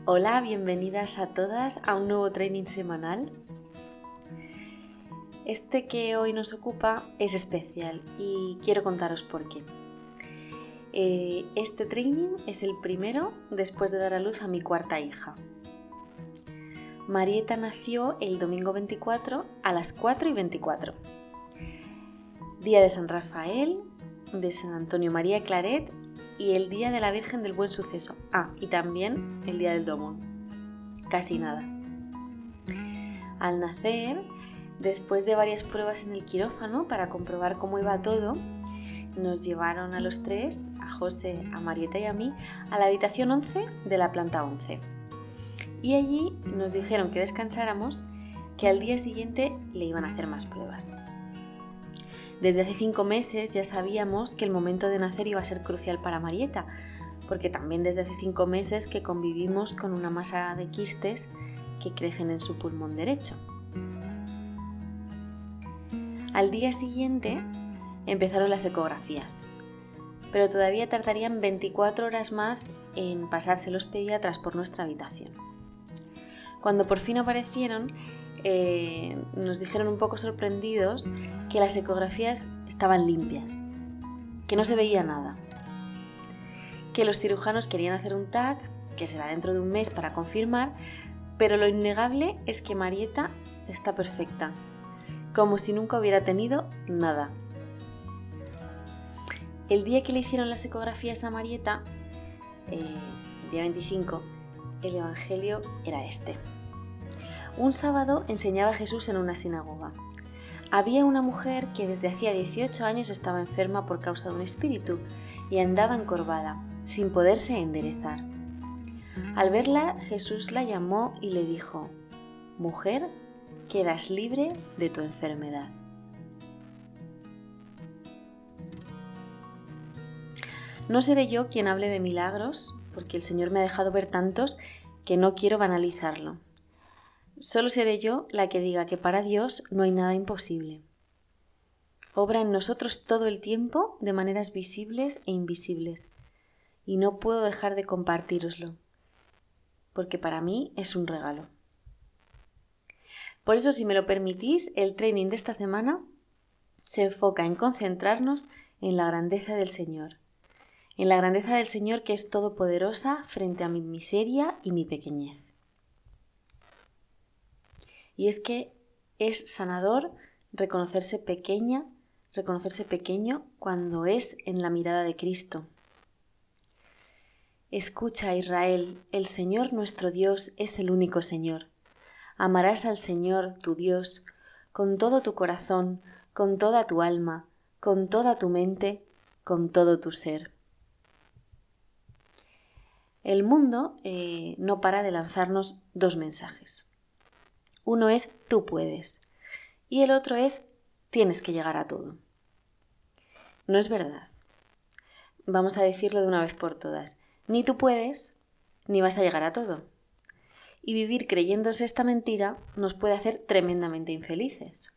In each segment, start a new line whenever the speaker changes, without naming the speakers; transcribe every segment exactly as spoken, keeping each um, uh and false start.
Hola, bienvenidas a todas a un nuevo training semanal. Este que hoy nos ocupa es especial y quiero contaros por qué. Eh, este training es el primero después de dar a luz a mi cuarta hija. Marieta nació el domingo veinticuatro a las cuatro y veinticuatro. Día de San Rafael, de San Antonio María Claret y el día de la Virgen del Buen Suceso. Ah, y también el día del Domón. Casi nada. Al nacer, después de varias pruebas en el quirófano para comprobar cómo iba todo, nos llevaron a los tres, a José, a Marieta y a mí, a la habitación once de la planta once. Y allí nos dijeron que descansáramos, que al día siguiente le iban a hacer más pruebas. Desde hace cinco meses ya sabíamos que el momento de nacer iba a ser crucial para Marieta, porque también desde hace cinco meses que convivimos con una masa de quistes que crecen en su pulmón derecho. Al día siguiente empezaron las ecografías, pero todavía tardarían veinticuatro horas más en pasarse los pediatras por nuestra habitación. Cuando por fin aparecieron, eh, nos dijeron un poco sorprendidos que las ecografías estaban limpias, que no se veía nada, que los cirujanos querían hacer un T A C, que será dentro de un mes para confirmar, pero lo innegable es que Marieta está perfecta, como si nunca hubiera tenido nada. El día que le hicieron las ecografías a Marieta, eh, el día veinticinco, el evangelio era este. Un sábado enseñaba Jesús en una sinagoga. Había una mujer que desde hacía dieciocho años estaba enferma por causa de un espíritu y andaba encorvada, sin poderse enderezar. Al verla, Jesús la llamó y le dijo: «Mujer, quedas libre de tu enfermedad». No seré yo quien hable de milagros, porque el Señor me ha dejado ver tantos que no quiero banalizarlo. Solo seré yo la que diga que para Dios no hay nada imposible. Obra en nosotros todo el tiempo de maneras visibles e invisibles, y no puedo dejar de compartíroslo, porque para mí es un regalo. Por eso, si me lo permitís, el training de esta semana se enfoca en concentrarnos en la grandeza del Señor, en la grandeza del Señor que es todopoderosa frente a mi miseria y mi pequeñez. Y es que es sanador reconocerse pequeña, reconocerse pequeño cuando es en la mirada de Cristo. Escucha, Israel, el Señor nuestro Dios es el único Señor. Amarás al Señor, tu Dios, con todo tu corazón, con toda tu alma, con toda tu mente, con todo tu ser. El mundo eh, no para de lanzarnos dos mensajes. Uno es tú puedes y el otro es tienes que llegar a todo. No es verdad. Vamos a decirlo de una vez por todas. Ni tú puedes, ni vas a llegar a todo. Y vivir creyéndose esta mentira nos puede hacer tremendamente infelices.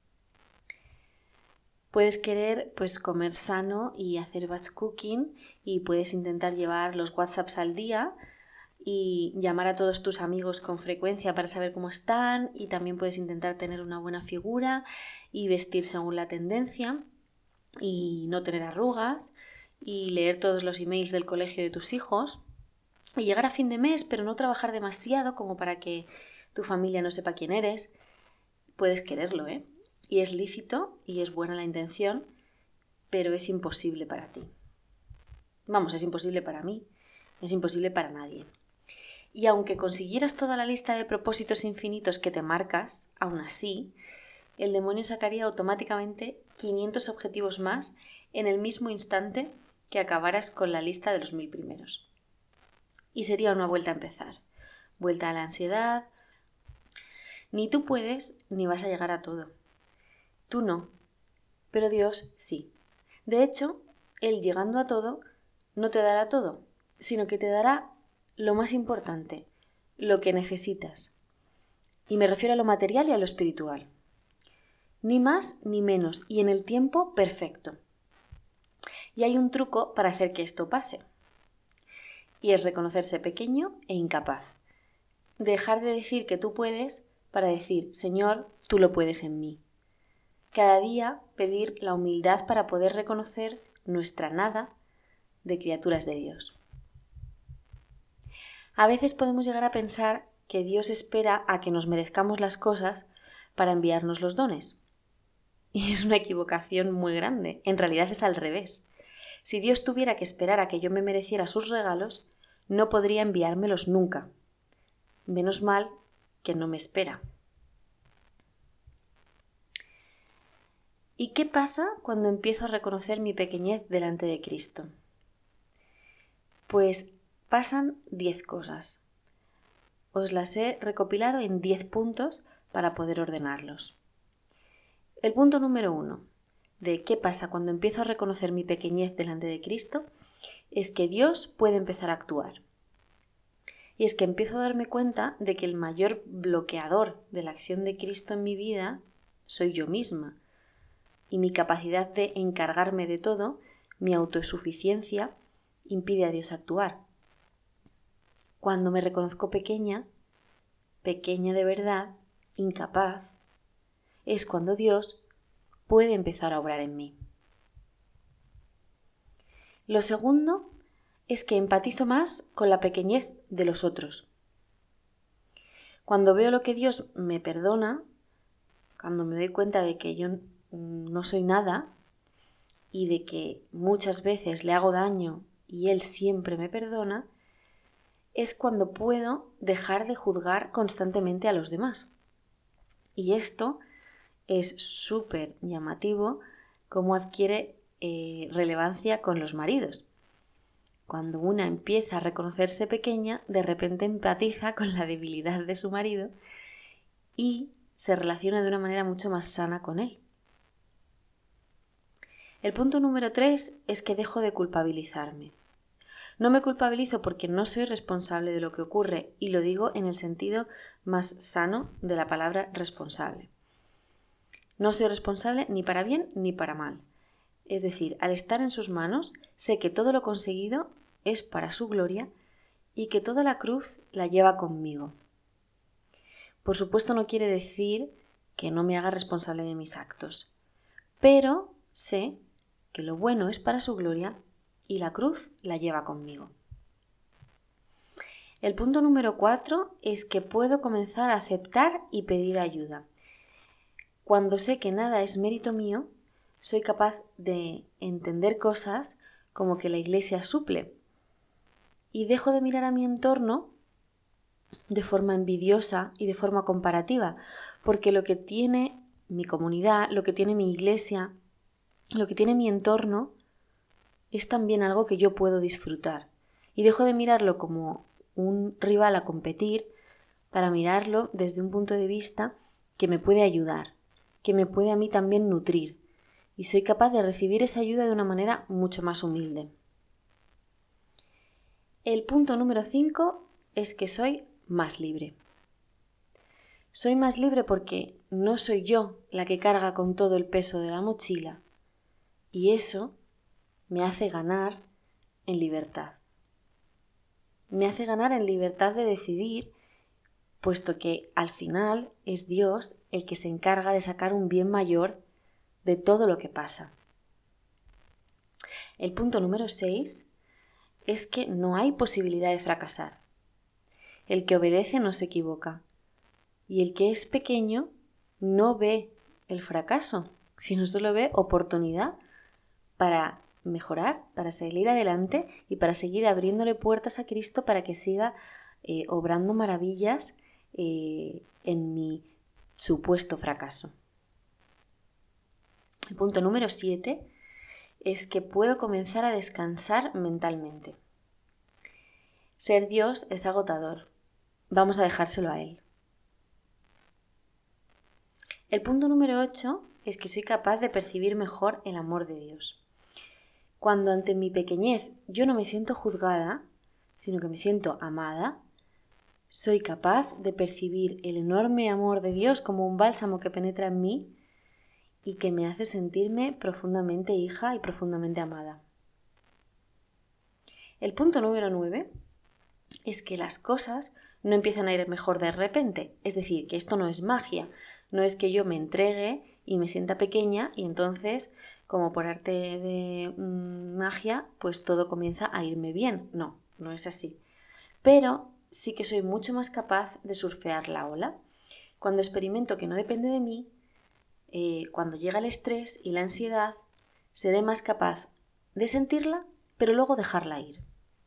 Puedes querer pues comer sano y hacer batch cooking y puedes intentar llevar los WhatsApps al día y llamar a todos tus amigos con frecuencia para saber cómo están, y también puedes intentar tener una buena figura y vestir según la tendencia y no tener arrugas y leer todos los emails del colegio de tus hijos y llegar a fin de mes pero no trabajar demasiado como para que tu familia no sepa quién eres. Puedes quererlo, ¿eh? Y es lícito y es buena la intención, pero es imposible para ti. Vamos, es imposible para mí, es imposible para nadie. Y aunque consiguieras toda la lista de propósitos infinitos que te marcas, aún así, el demonio sacaría automáticamente quinientos objetivos más en el mismo instante que acabaras con la lista de los mil primeros. Y sería una vuelta a empezar, vuelta a la ansiedad. Ni tú puedes ni vas a llegar a todo. Tú no, pero Dios sí. De hecho, Él llegando a todo no te dará todo, sino que te dará lo más importante, lo que necesitas. Y me refiero a lo material y a lo espiritual. Ni más ni menos, y en el tiempo perfecto. Y hay un truco para hacer que esto pase. Y es reconocerse pequeño e incapaz, dejar de decir que tú puedes para decir, Señor, tú lo puedes en mí. Cada día pedir la humildad para poder reconocer nuestra nada de criaturas de Dios. A veces podemos llegar a pensar que Dios espera a que nos merezcamos las cosas para enviarnos los dones. Y es una equivocación muy grande. En realidad es al revés. Si Dios tuviera que esperar a que yo me mereciera sus regalos, no podría enviármelos nunca. Menos mal que no me espera. ¿Y qué pasa cuando empiezo a reconocer mi pequeñez delante de Cristo? Pues pasan diez cosas. Os las he recopilado en diez puntos para poder ordenarlos. El punto número uno de qué pasa cuando empiezo a reconocer mi pequeñez delante de Cristo es que Dios puede empezar a actuar. Y es que empiezo a darme cuenta de que el mayor bloqueador de la acción de Cristo en mi vida soy yo misma. Y mi capacidad de encargarme de todo, mi autosuficiencia, impide a Dios actuar. Cuando me reconozco pequeña, pequeña de verdad, incapaz, es cuando Dios puede empezar a obrar en mí. Lo segundo es que empatizo más con la pequeñez de los otros. Cuando veo lo que Dios me perdona, cuando me doy cuenta de que yo no soy nada y de que muchas veces le hago daño y Él siempre me perdona, es cuando puedo dejar de juzgar constantemente a los demás. Y esto es súper llamativo cómo adquiere eh, relevancia con los maridos. Cuando una empieza a reconocerse pequeña, de repente empatiza con la debilidad de su marido y se relaciona de una manera mucho más sana con él. El punto número tres es que dejo de culpabilizarme. No me culpabilizo porque no soy responsable de lo que ocurre y lo digo en el sentido más sano de la palabra responsable. No soy responsable ni para bien ni para mal. Es decir, al estar en sus manos, sé que todo lo conseguido es para su gloria y que toda la cruz la lleva conmigo. Por supuesto no quiere decir que no me haga responsable de mis actos, pero sé que lo bueno es para su gloria y la cruz la lleva conmigo. El punto número cuatro es que puedo comenzar a aceptar y pedir ayuda. Cuando sé que nada es mérito mío, soy capaz de entender cosas como que la Iglesia suple y dejo de mirar a mi entorno de forma envidiosa y de forma comparativa, porque lo que tiene mi comunidad, lo que tiene mi Iglesia, lo que tiene mi entorno es también algo que yo puedo disfrutar y dejo de mirarlo como un rival a competir para mirarlo desde un punto de vista que me puede ayudar, que me puede a mí también nutrir y soy capaz de recibir esa ayuda de una manera mucho más humilde. El punto número cinco es que soy más libre. Soy más libre porque no soy yo la que carga con todo el peso de la mochila y eso me hace ganar en libertad. Me hace ganar en libertad de decidir, puesto que al final es Dios el que se encarga de sacar un bien mayor de todo lo que pasa. El punto número seis es que no hay posibilidad de fracasar. El que obedece no se equivoca y el que es pequeño no ve el fracaso, sino solo ve oportunidad para mejorar, para seguir adelante y para seguir abriéndole puertas a Cristo para que siga eh, obrando maravillas eh, en mi supuesto fracaso. El punto número siete es que puedo comenzar a descansar mentalmente. Ser Dios es agotador. Vamos a dejárselo a Él. El punto número ocho es que soy capaz de percibir mejor el amor de Dios. Cuando ante mi pequeñez yo no me siento juzgada, sino que me siento amada, soy capaz de percibir el enorme amor de Dios como un bálsamo que penetra en mí y que me hace sentirme profundamente hija y profundamente amada. El punto número nueve es que las cosas no empiezan a ir mejor de repente. Es decir, que esto no es magia. No es que yo me entregue y me sienta pequeña y entonces, como por arte de mmm, magia, pues todo comienza a irme bien. No, no es así. Pero sí que soy mucho más capaz de surfear la ola. Cuando experimento que no depende de mí, eh, cuando llega el estrés y la ansiedad, seré más capaz de sentirla, pero luego dejarla ir.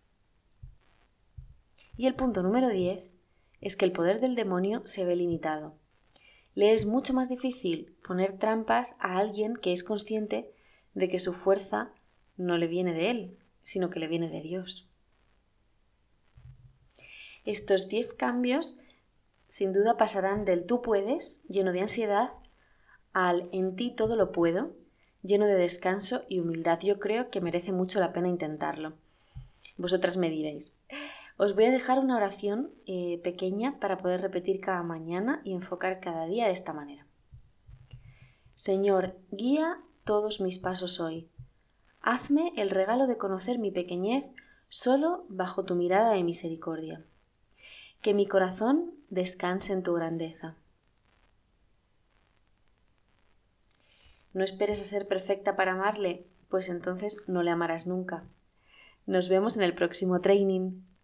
Y el punto número diez es que el poder del demonio se ve limitado. Le es mucho más difícil poner trampas a alguien que es consciente de que su fuerza no le viene de él, sino que le viene de Dios. Estos diez cambios sin duda pasarán del tú puedes, lleno de ansiedad, al en ti todo lo puedo, lleno de descanso y humildad. Yo creo que merece mucho la pena intentarlo. Vosotras me diréis. Os voy a dejar una oración eh, pequeña para poder repetir cada mañana y enfocar cada día de esta manera. Señor, guía todos mis pasos hoy. Hazme el regalo de conocer mi pequeñez solo bajo tu mirada de misericordia. Que mi corazón descanse en tu grandeza. ¿No esperes a ser perfecta para amarle? Pues entonces no le amarás nunca. Nos vemos en el próximo training.